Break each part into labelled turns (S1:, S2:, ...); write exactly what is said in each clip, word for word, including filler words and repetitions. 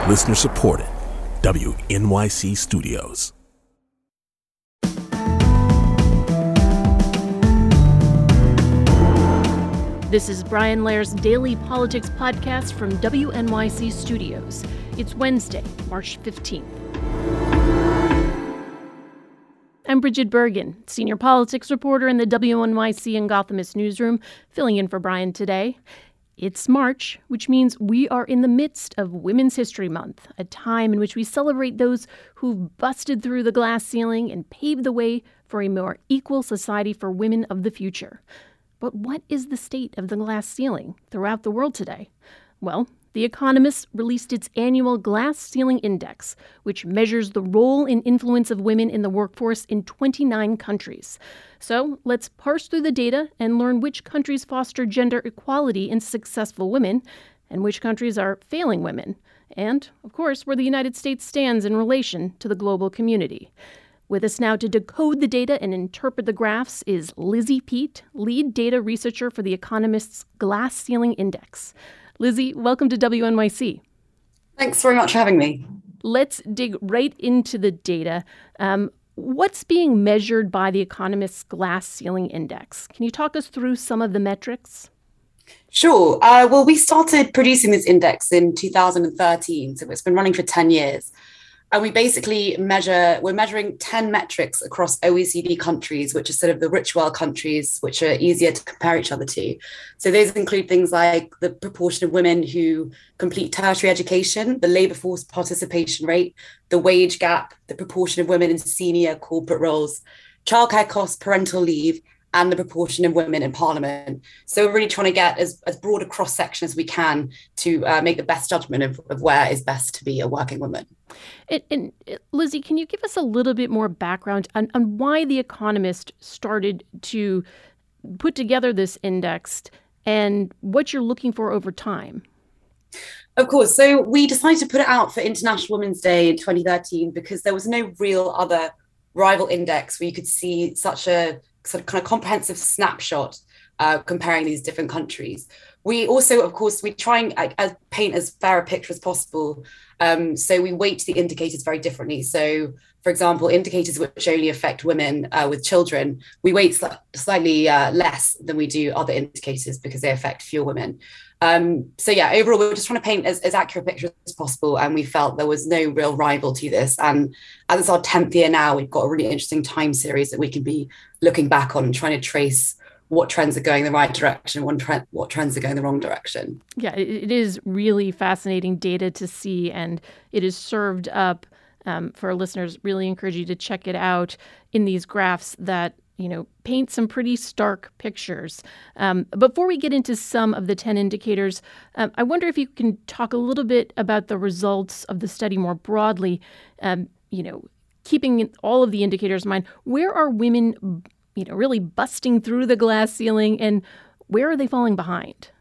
S1: Listener supported. W N Y C Studios.
S2: This is Brian Lair's Daily Politics Podcast from W N Y C Studios. It's Wednesday, March fifteenth. I'm Bridget Bergen, senior politics reporter in the W N Y C and Gothamist newsroom, filling in for Brian today. It's March, which means we are in the midst of Women's History Month, a time in which we celebrate those who've busted through the glass ceiling and paved the way for a more equal society for women of the future. But what is the state of the glass ceiling throughout the world today? Well, The Economist released its annual Glass Ceiling Index, which measures the role and influence of women in the workforce in twenty-nine countries. So let's parse through the data and learn which countries foster gender equality in successful women and which countries are failing women. And, of course, where the United States stands in relation to the global community. With us now to decode the data and interpret the graphs is Lizzie Peet, lead data researcher for The Economist's Glass Ceiling Index. Lizzie, welcome to W N Y C.
S3: Thanks very much for having me.
S2: Let's dig right into the data. Um, what's being measured by The Economist's Glass Ceiling Index? Can you talk us through some of the metrics?
S3: Sure. Uh, well, we started producing this index in two thousand thirteen, so it's been running for ten years. And we basically measure, we're measuring ten metrics across O E C D countries, which are sort of the rich world countries, which are easier to compare each other to. So those include things like the proportion of women who complete tertiary education, the labour force participation rate, the wage gap, the proportion of women in senior corporate roles, childcare costs, parental leave, and the proportion of women in parliament. So we're really trying to get as, as broad a cross-section as we can to uh, make the best judgment of, of where is best to be a working woman.
S2: And, and Lizzie, can you give us a little bit more background on, on why The Economist started to put together this index and what you're looking for over time?
S3: Of course. So we decided to put it out for International Women's Day in twenty thirteen because there was no real other rival index where you could see such a sort of kind of comprehensive snapshot uh, comparing these different countries. We also, of course, we try and uh, paint as fair a picture as possible. Um, so we weight the indicators very differently. So, for example, indicators which only affect women uh, with children, we weight sl- slightly uh, less than we do other indicators because they affect fewer women. Um, so yeah, overall, we we're just trying to paint as, as accurate a picture as possible. And we felt there was no real rival to this. And as it's our tenth year now, we've got a really interesting time series that we can be looking back on and trying to trace what trends are going the right direction, what, trend, what trends are going the wrong direction.
S2: Yeah, it, it is really fascinating data to see, and it is served up um, for our listeners. Really encourage you to check it out in these graphs that, you know, paint some pretty stark pictures. Um, before we get into some of the ten indicators, um, I wonder if you can talk a little bit about the results of the study more broadly. Um, you know, keeping all of the indicators in mind, where are women, you know, really busting through the glass ceiling, and where are they falling behind?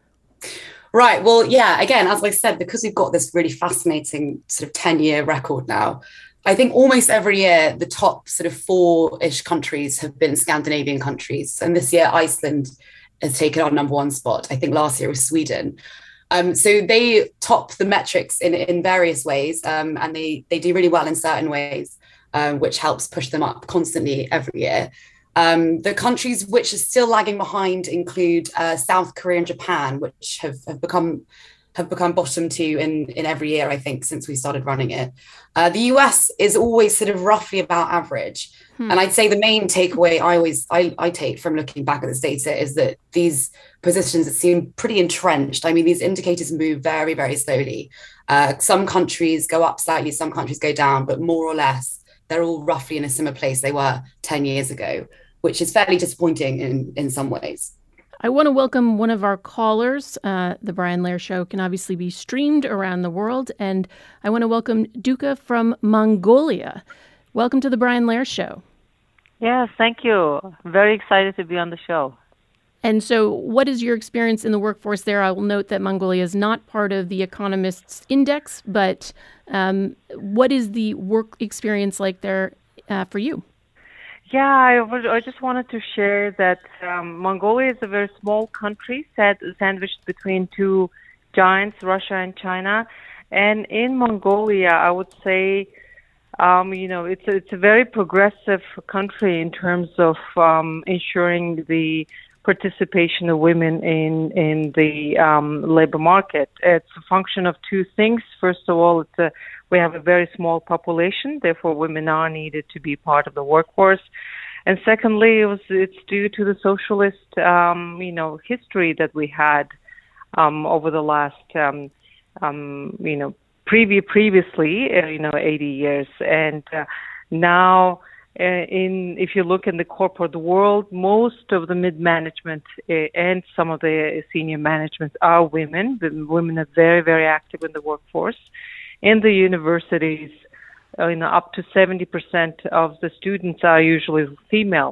S3: Right. Well, yeah, again, as I said, because we've got this really fascinating sort of ten-year record now, I think almost every year the top sort of four-ish countries have been Scandinavian countries. And this year, Iceland has taken our number one spot. I think last year was Sweden. Um, so they top the metrics in, in various ways, um, and they, they do really well in certain ways, um, which helps push them up constantly every year. Um, the countries which are still lagging behind include uh, South Korea and Japan, which have, have become have become bottom two in, in every year, I think, since we started running it. Uh, the U S is always sort of roughly about average. Hmm. And I'd say the main takeaway I always I, I take from looking back at this data is that these positions seem pretty entrenched. I mean, these indicators move very, very slowly. Uh, some countries go up slightly, some countries go down, but more or less, they're all roughly in a similar place they were ten years ago, which is fairly disappointing in, in some ways.
S2: I want to welcome one of our callers. Uh, the Brian Lair Show can obviously be streamed around the world, and I want to welcome Duka from Mongolia. Welcome to the Brian Lair Show.
S4: Yes, thank you. Very excited to be on the show.
S2: And so what is your experience in the workforce there? I will note that Mongolia is not part of the Economist's index, but um, what is the work experience like there uh, for you?
S4: Yeah, I, was, I just wanted to share that um, Mongolia is a very small country sat, sandwiched between two giants, Russia and China. And in Mongolia, I would say, um, you know, it's a, it's a very progressive country in terms of um, ensuring the participation of women in in the um, labor market. It's a function of two things. First of all, it's a, we have a very small population, therefore women are needed to be part of the workforce. And secondly, it was, it's due to the socialist, um, you know, history that we had um, over the last, um, um, you know, previ- previously, uh, you know, eighty years. And uh, now, uh, in if you look in the corporate world, most of the mid-management uh, and some of the senior management are women. The women are very, very active in the workforce. In the universities, uh, you know, up to seventy percent of the students are usually female.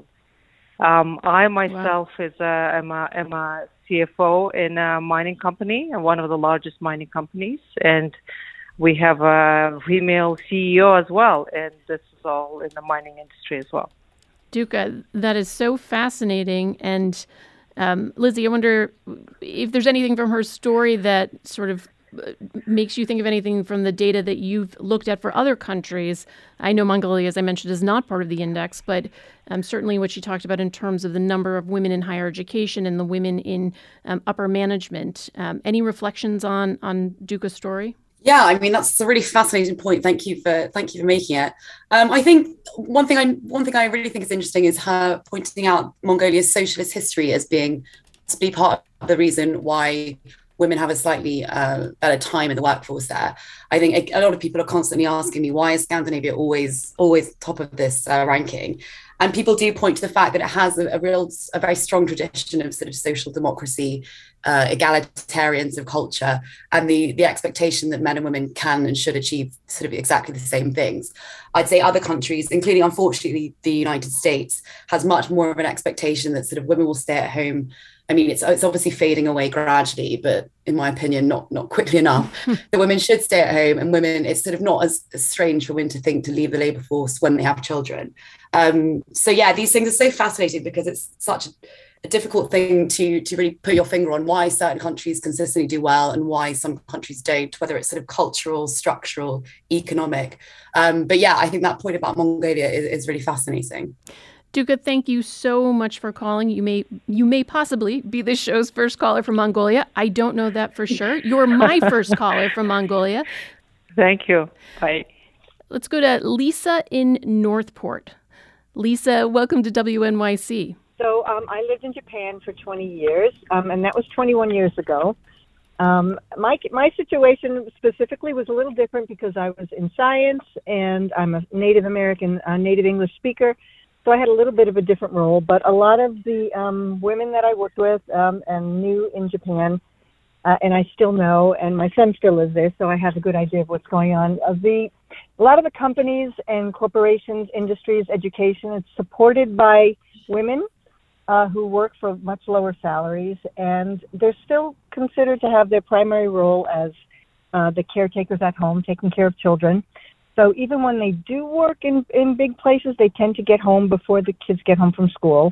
S4: Um, I myself wow. is a, am, a, am a C F O in a mining company, one of the largest mining companies, and we have a female C E O as well, and this is all in the mining industry as well.
S2: Duka, that is so fascinating. And um, Lizzie, I wonder if there's anything from her story that sort of makes you think of anything from the data that you've looked at for other countries. I know Mongolia, as I mentioned, is not part of the index, but um, certainly what she talked about in terms of the number of women in higher education and the women in um, upper management. Um, any reflections on on Duka's story?
S3: Yeah, I mean, that's a really fascinating point. Thank you for thank you for making it. Um, I think one thing I one thing I really think is interesting is her pointing out Mongolia's socialist history as being to be part of the reason why women have a slightly uh, better time in the workforce there. I think a, a lot of people are constantly asking me, why is Scandinavia always always top of this uh, ranking? And people do point to the fact that it has a, a real, a very strong tradition of sort of social democracy, uh, egalitarians of culture, and the the expectation that men and women can and should achieve sort of exactly the same things. I'd say other countries, including unfortunately the United States, has much more of an expectation that sort of women will stay at home. I mean, it's it's obviously fading away gradually, but in my opinion, not not quickly enough. That women should stay at home, and women, it's sort of not as, as strange for women to think to leave the labour force when they have children. Um, so yeah, these things are so fascinating because it's such a, a difficult thing to to really put your finger on why certain countries consistently do well and why some countries don't, whether it's sort of cultural, structural, economic. Um, but yeah, I think that point about Mongolia is, is really fascinating.
S2: Duka, thank you so much for calling. You may you may possibly be this show's first caller from Mongolia. I don't know that for sure. You're my first caller from Mongolia.
S4: Thank you. Bye.
S2: Let's go to Lisa in Northport. Lisa, welcome to W N Y C.
S5: So um, I lived in Japan for twenty years, um, and that was twenty-one years ago. Um, my my situation specifically was a little different because I was in science, and I'm a Native American, uh, Native English speaker. So I had a little bit of a different role, but a lot of the um, women that I worked with um, and knew in Japan, uh, and I still know, and my son still lives there, so I have a good idea of what's going on. Uh, the a lot of the companies and corporations, industries, education, it's supported by women uh, who work for much lower salaries, and they're still considered to have their primary role as uh, the caretakers at home, taking care of children. So even when they do work in, in big places, they tend to get home before the kids get home from school.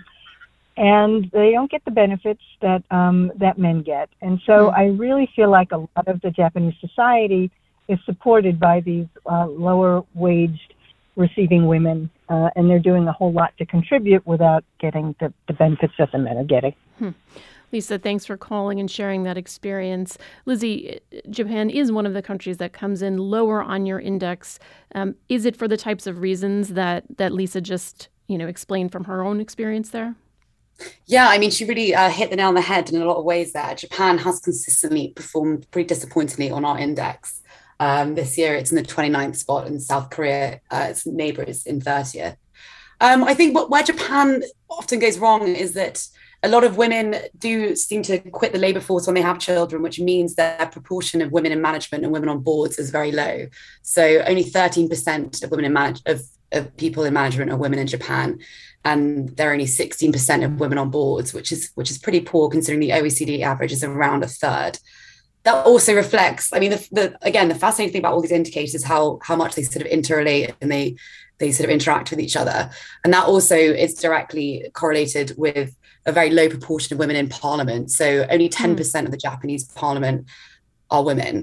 S5: And they don't get the benefits that um, that men get. And so mm-hmm. I really feel like a lot of the Japanese society is supported by these uh, lower-waged receiving women. Uh, and they're doing a whole lot to contribute without getting the, the benefits that the men are getting.
S2: Hmm. Lisa, thanks for calling and sharing that experience. Lizzie, Japan is one of the countries that comes in lower on your index. Um, is it for the types of reasons that, that Lisa just, you know, explained from her own experience there?
S3: Yeah, I mean, she really uh, hit the nail on the head in a lot of ways there. Japan has consistently performed pretty disappointingly on our index. Um, this year, it's in the twenty-ninth spot, and South Korea, uh, its neighbour, is in thirtieth. Um, I think what, where Japan often goes wrong is that a lot of women do seem to quit the labour force when they have children, which means their proportion of women in management and women on boards is very low. So only thirteen percent of women in manage of, of people in management are women in Japan, and there are only sixteen percent of women on boards, which is which is pretty poor considering the O E C D average is around a third. That also reflects, I mean, the, the, again, the fascinating thing about all these indicators is how how much they sort of interrelate and they they sort of interact with each other, and that also is directly correlated with a very low proportion of women in parliament. So only ten percent mm. of the Japanese parliament are women.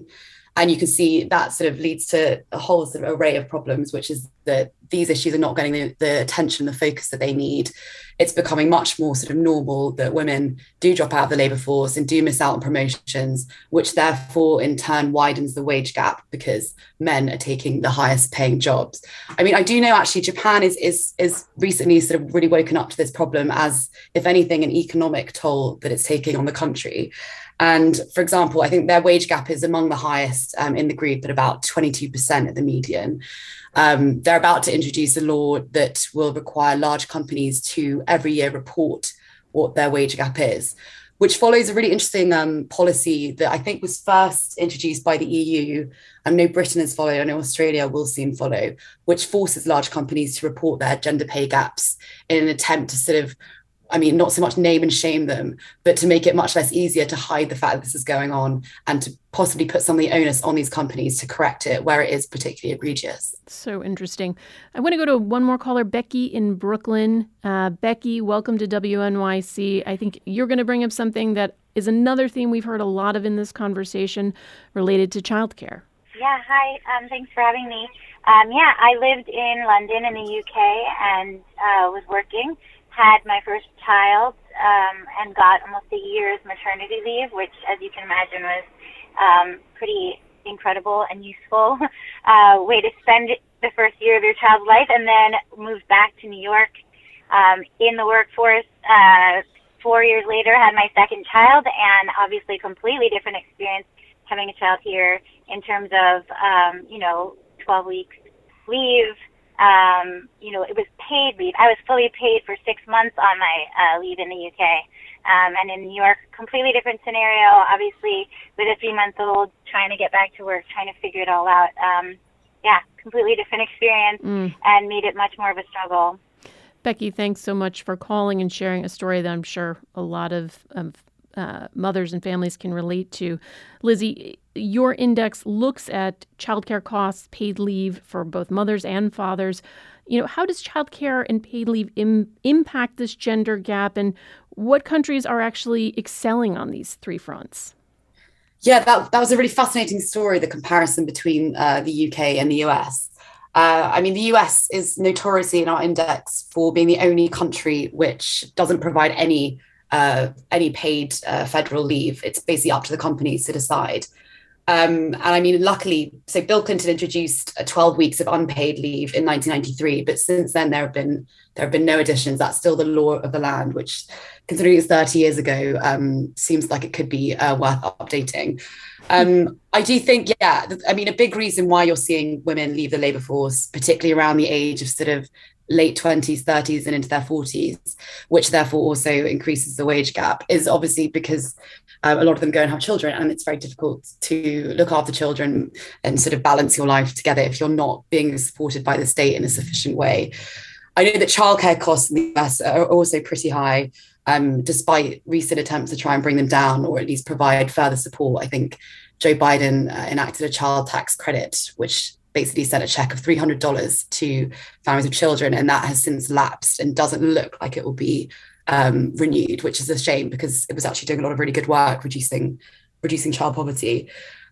S3: And you can see that sort of leads to a whole sort of array of problems, which is that these issues are not getting the, the attention, the focus that they need. It's becoming much more sort of normal that women do drop out of the labour force and do miss out on promotions, which therefore in turn widens the wage gap because men are taking the highest paying jobs. I mean, I do know actually Japan is is is recently sort of really woken up to this problem as, if anything, an economic toll that it's taking on the country. And for example, I think their wage gap is among the highest um, in the group at about twenty-two percent at the median. Um, they're about to introduce a law that will require large companies to every year report what their wage gap is, which follows a really interesting um, policy that I think was first introduced by the E U. I know Britain has followed, I know Australia will soon follow, which forces large companies to report their gender pay gaps in an attempt to sort of, I mean, not so much name and shame them, but to make it much less easier to hide the fact that this is going on and to possibly put some of the onus on these companies to correct it where it is particularly egregious.
S2: So interesting. I want to go to one more caller, Becky in Brooklyn. Uh, Becky, welcome to W N Y C. I think you're going to bring up something that is another theme we've heard a lot of in this conversation related to childcare.
S6: Yeah, hi. Um, thanks for having me. Um, yeah, I lived in London in the U K and uh, was working. Had my first child um, and got almost a year's maternity leave, which, as you can imagine, was um, pretty incredible and useful uh, way to spend the first year of your child's life, and then moved back to New York um, in the workforce. Uh, four years later, had my second child, and obviously completely different experience having a child here in terms of, um, you know, twelve weeks leave. Um, you know, it was paid leave. I was fully paid for six months on my uh, leave in the U K. Um, and in New York, completely different scenario, obviously, with a three-month-old trying to get back to work, trying to figure it all out. Um, yeah, completely different experience mm. and made it much more of a struggle.
S2: Becky, thanks so much for calling and sharing a story that I'm sure a lot of um, uh, mothers and families can relate to. Lizzie, your index looks at childcare costs, paid leave for both mothers and fathers. You know, how does childcare and paid leave im- impact this gender gap, and what countries are actually excelling on these three fronts?
S3: Yeah, that, that was a really fascinating story, the comparison between uh, the U K and the U S. Uh, I mean, the U S is notoriously in our index for being the only country which doesn't provide any uh, any paid uh, federal leave. It's basically up to the companies to decide. Um, and I mean, luckily, so Bill Clinton introduced uh, twelve weeks of unpaid leave in nineteen ninety-three, but since then there have been there have been no additions. That's still the law of the land, which, considering it's thirty years ago, um, seems like it could be uh, worth updating. Um, I do think, yeah, I mean, a big reason why you're seeing women leave the labour force, particularly around the age of sort of late twenties, thirties and into their forties, which therefore also increases the wage gap, is obviously because um, a lot of them go and have children, and it's very difficult to look after children and sort of balance your life together if you're not being supported by the state in a sufficient way. I know that childcare costs in the U S are also pretty high, um, despite recent attempts to try and bring them down or at least provide further support. I think Joe Biden uh, enacted a child tax credit, which basically sent a check of three hundred dollars to families with children, and that has since lapsed and doesn't look like it will be um, renewed, which is a shame because it was actually doing a lot of really good work reducing reducing child poverty.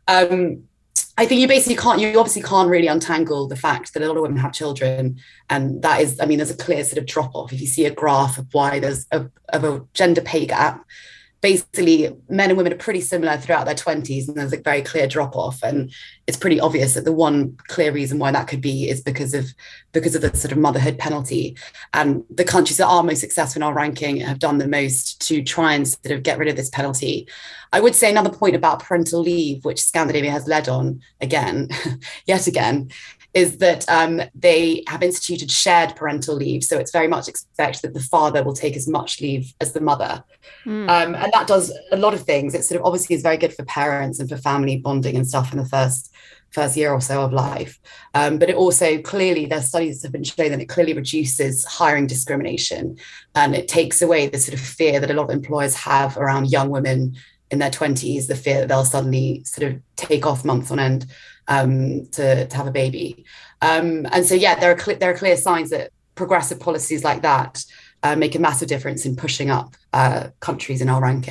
S3: Um, I think you basically can't, you obviously can't really untangle the fact that a lot of women have children, and that is, I mean, there's a clear sort of drop off. If you see a graph of why there's a, of a gender pay gap, basically men and women are pretty similar throughout their twenties, and there's a very clear drop off. And it's pretty obvious that the one clear reason why that could be is because of because of the sort of motherhood penalty. And the countries that are most successful in our ranking have done the most to try and sort of get rid of this penalty. I would say another point about parental leave, which Scandinavia has led on again, yet again, is that um, they have instituted shared parental leave. So it's very much expected that the father will take as much leave as the mother. Mm. Um, and that does a lot of things. It sort of obviously is very good for parents and for family bonding and stuff in the first first year or so of life. Um, but it also clearly, their studies have been showing that it clearly reduces hiring discrimination. And it takes away the sort of fear that a lot of employers have around young women in their twenties, the fear that they'll suddenly sort of take off months on end um, to, to have a baby. Um, and so, yeah, there are, cl- there are clear signs that progressive policies like that uh, make a massive difference in pushing up uh, countries in our ranking.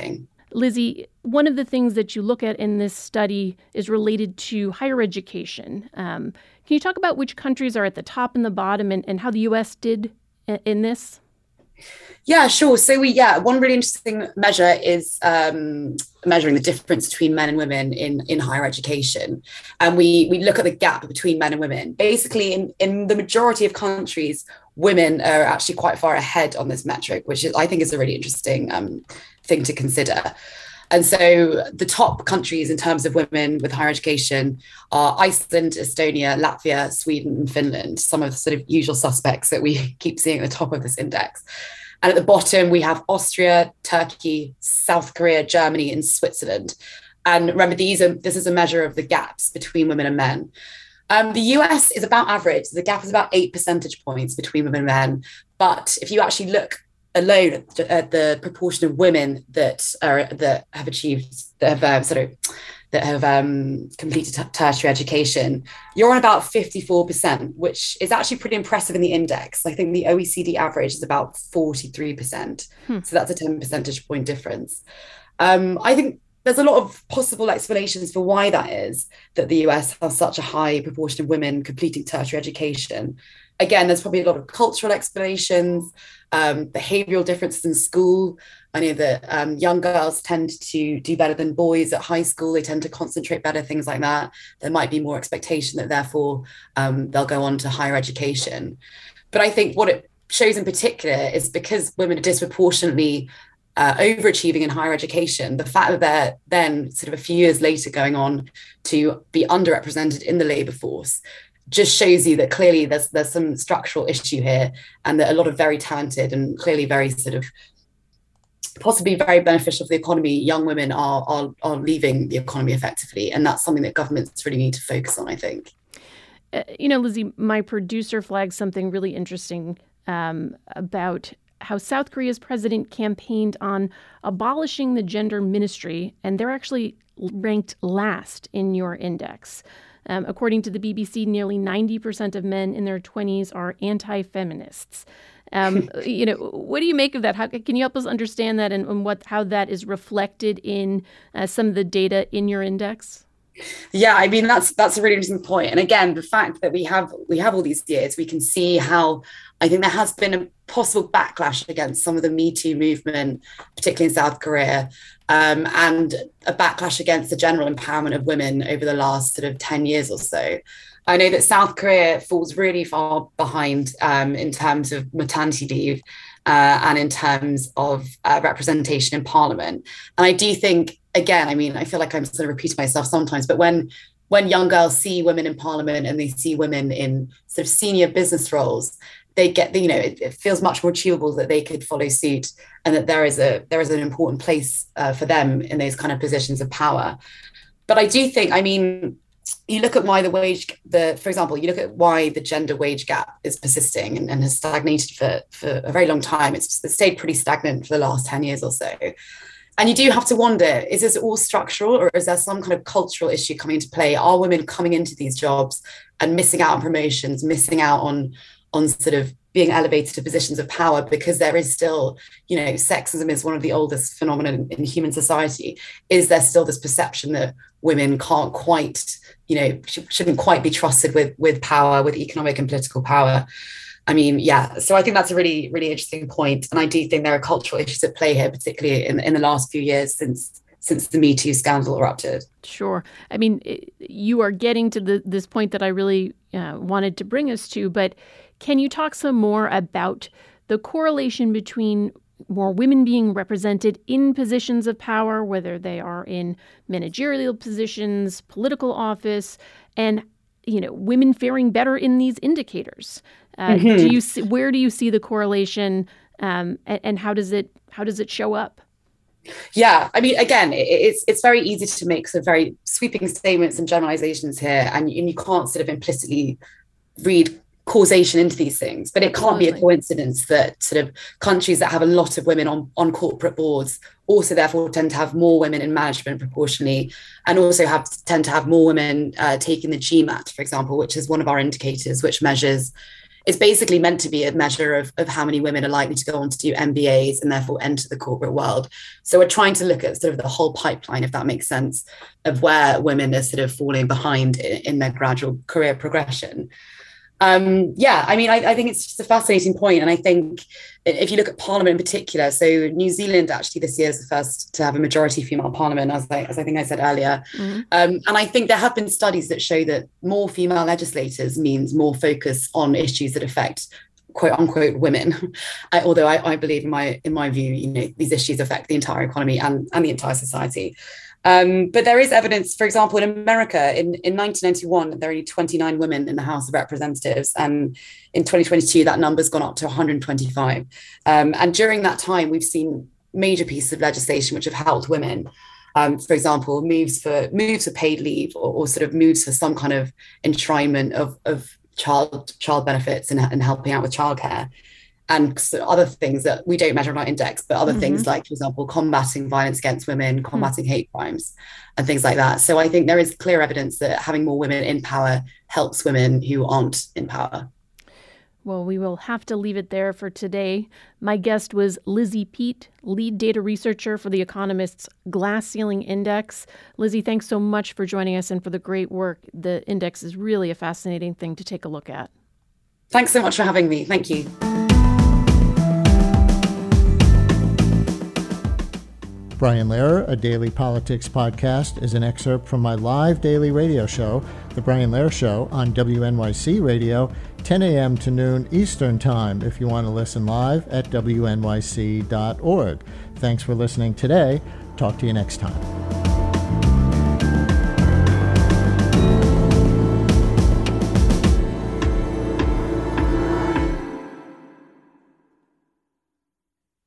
S2: Lizzie, one of the things that you look at in this study is related to higher education. Um, can you talk about which countries are at the top and the bottom, and, and how the U S did in this?
S3: Yeah, sure. So we, yeah, one really interesting measure is um, measuring the difference between men and women in, in higher education. And we we look at the gap between men and women. Basically, in, in the majority of countries, women are actually quite far ahead on this metric, which is, I think is a really interesting um, thing to consider. And so the top countries in terms of women with higher education are Iceland, Estonia, Latvia, Sweden, and Finland, some of the sort of usual suspects that we keep seeing at the top of this index. And at the bottom, we have Austria, Turkey, South Korea, Germany, and Switzerland. And remember, these are this is a measure of the gaps between women and men. Um, the U S is about average. The gap is about eight percentage points between women and men. But if you actually look alone at the proportion of women that are that have achieved that have uh, sort of that have um, completed t- tertiary education, you're on about fifty-four percent, which is actually pretty impressive in the index. I think the O E C D average is about forty-three percent. Hmm. So that's a ten percentage point difference. Um, I think there's a lot of possible explanations for why that is, that the U S has such a high proportion of women completing tertiary education. Again, there's probably a lot of cultural explanations, um, behavioural differences in school. I know that um, young girls tend to do better than boys at high school. They tend to concentrate better, things like that. There might be more expectation that therefore um, they'll go on to higher education. But I think what it shows in particular is because women are disproportionately uh, overachieving in higher education, the fact that they're then sort of a few years later going on to be underrepresented in the labour force just shows you that clearly there's there's some structural issue here, and that a lot of very talented and clearly very sort of possibly very beneficial for the economy young women are, are are leaving the economy effectively, and that's something that governments really need to focus on, I think.
S2: Uh, you know, Lizzie, my producer flagged something really interesting um, about how South Korea's president campaigned on abolishing the gender ministry, and they're actually ranked last in your index. Um, according to the B B C, nearly ninety percent of men in their twenties are anti-feminists. Um, you know, what do you make of that? How can you help us understand that, and, and what how that is reflected in uh, some of the data in your index?
S3: Yeah, I mean, that's that's a really interesting point. And again, the fact that we have we have all these years, we can see how I think there has been a possible backlash against some of the Me Too movement, particularly in South Korea, um, and a backlash against the general empowerment of women over the last sort of ten years or so. I know that South Korea falls really far behind um, in terms of maternity leave uh, and in terms of uh, representation in parliament. And I do think, again, I mean, I feel like I'm sort of repeating myself sometimes, but when when young girls see women in parliament and they see women in sort of senior business roles, they get, you know, it, it feels much more achievable that they could follow suit, and that there is a there is an important place uh, for them in those kind of positions of power. But I do think, I mean, you look at why the wage, the for example, you look at why the gender wage gap is persisting and, and has stagnated for, for a very long time. It's, it's stayed pretty stagnant for the last ten years or so. And you do have to wonder, is this all structural, or is there some kind of cultural issue coming into play? Are women coming into these jobs and missing out on promotions, missing out on, on sort of being elevated to positions of power because there is still, you know, sexism is one of the oldest phenomena in, in human society. Is there still this perception that women can't quite, you know, sh- shouldn't quite be trusted with, with power, with economic and political power? I mean, yeah, so I think that's a really, really interesting point. And I do think there are cultural issues at play here, particularly in, in the last few years since since the Me Too scandal erupted.
S2: Sure. I mean, you are getting to the, this point that I really uh, wanted to bring us to, but can you talk some more about the correlation between more women being represented in positions of power, whether they are in managerial positions, political office, and, you know, women faring better in these indicators? Uh, mm-hmm. Do you see, where do you see the correlation, um, and, and how does it how does it show up?
S3: Yeah, I mean, again, it, it's it's very easy to make sort of very sweeping statements and generalizations here, and, and you can't sort of implicitly read causation into these things. But it can't Absolutely. be a coincidence that sort of countries that have a lot of women on, on corporate boards also therefore tend to have more women in management proportionally, and also have tend to have more women uh, taking the GMAT, for example, which is one of our indicators, which measures it's basically meant to be a measure of, of how many women are likely to go on to do M B As and therefore enter the corporate world. So we're trying to look at sort of the whole pipeline, if that makes sense, of where women are sort of falling behind in, in their gradual career progression. Um, yeah, I mean, I, I think it's just a fascinating point. And I think if you look at Parliament in particular, so New Zealand actually this year is the first to have a majority female Parliament, as I, as I think I said earlier. Mm-hmm. Um, and I think there have been studies that show that more female legislators means more focus on issues that affect quote unquote women. I, although I, I believe in my in my view, you know, these issues affect the entire economy and, and the entire society. Um, but there is evidence, for example, in America, in, in nineteen ninety-one, there were only twenty-nine women in the House of Representatives. And in twenty twenty-two, that number's gone up to one hundred twenty-five. Um, and during that time, we've seen major pieces of legislation which have helped women. Um, for example, moves for moves for paid leave or, or sort of moves for some kind of enshrinement of, of child child benefits and, and helping out with childcare. And other things that we don't measure on our index, but other mm-hmm. things like, for example, combating violence against women, combating mm-hmm. hate crimes and things like that. So I think there is clear evidence that having more women in power helps women who aren't in power.
S2: Well, we will have to leave it there for today. My guest was Lizzie Peat, lead data researcher for The Economist's Glass Ceiling Index. Lizzie, thanks so much for joining us and for the great work. The index is really a fascinating thing to take a look at.
S3: Thanks so much for having me. Thank you.
S7: Brian Lehrer, a daily politics podcast, is an excerpt from my live daily radio show, The Brian Lehrer Show, on W N Y C Radio, ten a.m. to noon Eastern Time, if you want to listen live at W N Y C dot org. Thanks for listening today. Talk to you next time.